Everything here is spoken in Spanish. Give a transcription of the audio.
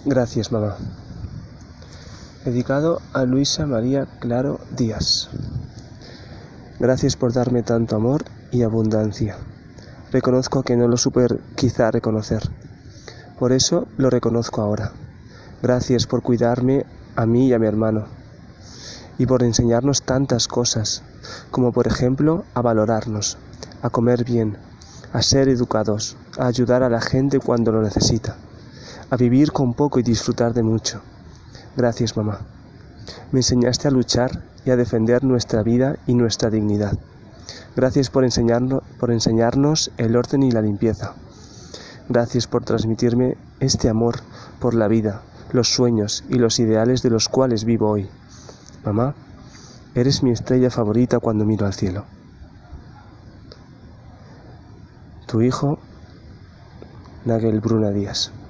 Gracias, mamá. Dedicado a Luisa María Claro Díaz. Gracias por darme tanto amor y abundancia. Reconozco que no lo supe quizá reconocer. Por eso lo reconozco ahora. Gracias por cuidarme a mí y a mi hermano. Y por enseñarnos tantas cosas, como por ejemplo a valorarnos, a comer bien, a ser educados, a ayudar a la gente cuando lo necesita, a vivir con poco y disfrutar de mucho. Gracias, mamá. Me enseñaste a luchar y a defender nuestra vida y nuestra dignidad. Gracias por enseñarnos el orden y la limpieza. Gracias por transmitirme este amor por la vida, los sueños y los ideales de los cuales vivo hoy. Mamá, eres mi estrella favorita cuando miro al cielo. Tu hijo, Nagel Bruna Díaz.